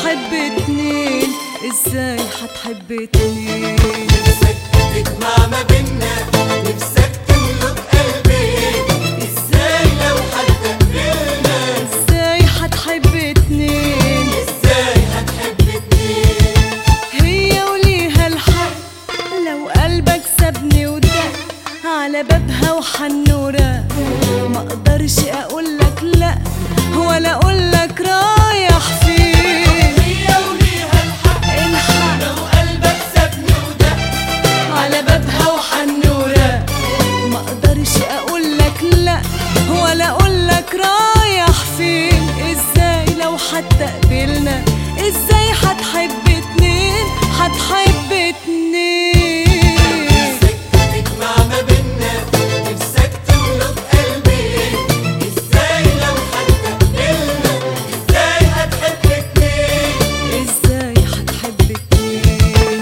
هتحب اتنين؟ ازاي هتحب اتنين؟ نفسك تجمع ما بينا، نفسك تملك قلبي، ازاي لو هتقابلنا؟ ازاي هتحب اتنين؟ ازاي هتحب اتنين؟ هي وليها الحق لو قلبك سابني ودق على بابها وحنورة، ما اقدرش اقولك لا ولا اقولك رايح فين. هي وليها الحق لو قلبك سابني ودق على بابها وحنورة، ما اقدرش اقولك لا ولا اقولك رايح فين. ازاي لو حتى قبلنا؟ ازاي هتحب اتنين؟ هتحب اتنين؟ نفسك تجمع ما بينا، نفسك تملك قلبي، ازاي لو هتقابلنا؟ ازاي هتحب اتنين؟ ازاي هتحب اتنين؟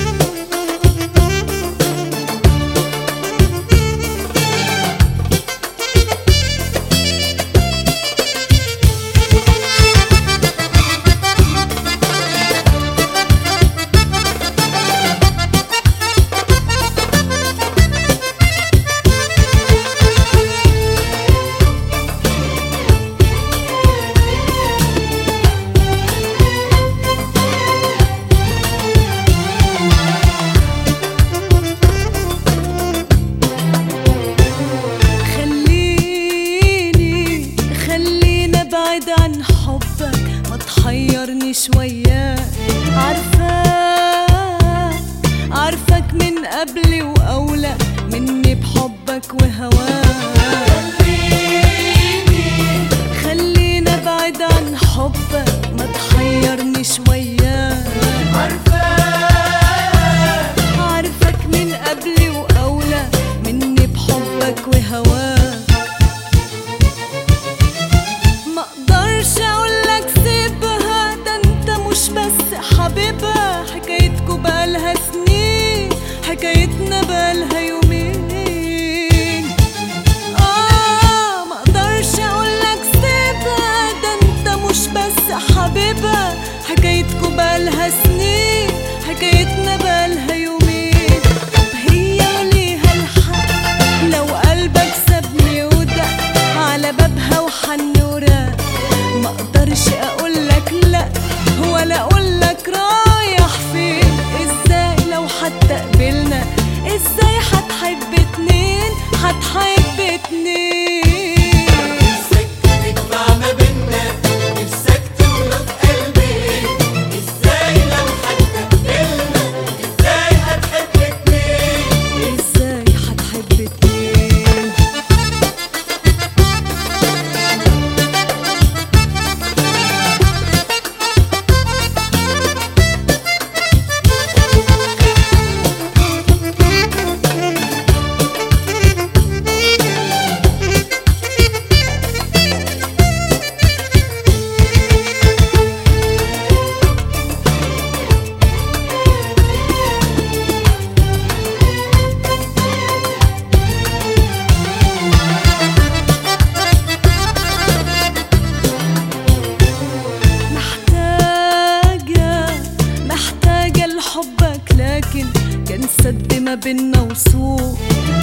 خلينا ابعد عن حبك، ما تحيرنيش وياك. عارفك من قبلي واولى مني بحبك وهواك. خلينا ابعد عن حبك، ما تحيرنيش وياك. عارفك من قبلي واولى مني بحبك وهواك. ما اقدرش اقولك سيبها، ده انت مش بس حبيبها، حكايتكوا بقالها سنين، حكايتنا بقالها يومين. ما اقدرش اقولك سيبها، ده انت مش بس حبيبها، حكايتكوا بقالها سنين، حكايتنا بقالها يومين. طب هي وليها الحق لو قلبك سابني ودق على بابها وحنورة، ما اقدرش اقولك لا ولا اقولك رايح فين. ازاي لو حتى قبلنا؟ ازاي هتحب اتنين؟ هتحب اتنين؟ نفسك تجمع ما بينا، نفسك تملك قلبي، ازاي لو هتقابلنا؟ ازاي هتحب اتنين؟ ازاي هتحب اتنين؟ محتاجة لحبك، لكن كان سد ما بينا وصول.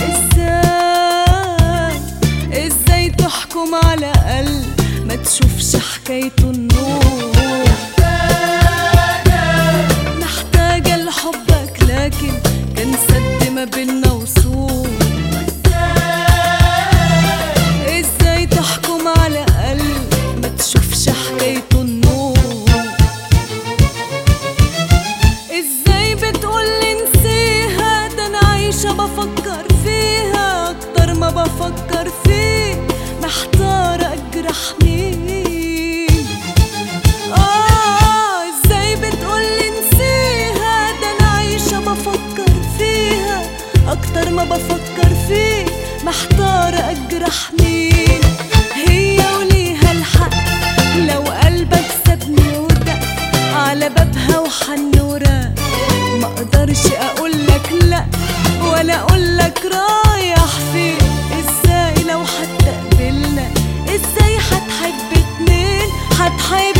ازاي تحكم على قلب ما تشوفش حكايته النور؟ محتاجة لحبك، لكن كان سد ما بينا وصول. ازاي تحكم على قلب ما تشوفش حكايته النور؟ ازاي بتقولي نسيها؟ ده انا عايشة بفكر فيها اكتر ما بفكر فيك، محتارة اجرح مين. ازاي بتقولي نسيها؟ ده انا عايشة بفكر فيها اكتر ما بفكر فيك، محتارة اجرح مين. هي وليها الحق لو قلبك سابني ودق على بابها وحنورة، ما اقدرش اقولك لا ولا اقولك رايح فين. ازاي لو حتى قبلنا؟ ازاي هتحب اتنين؟ هتحب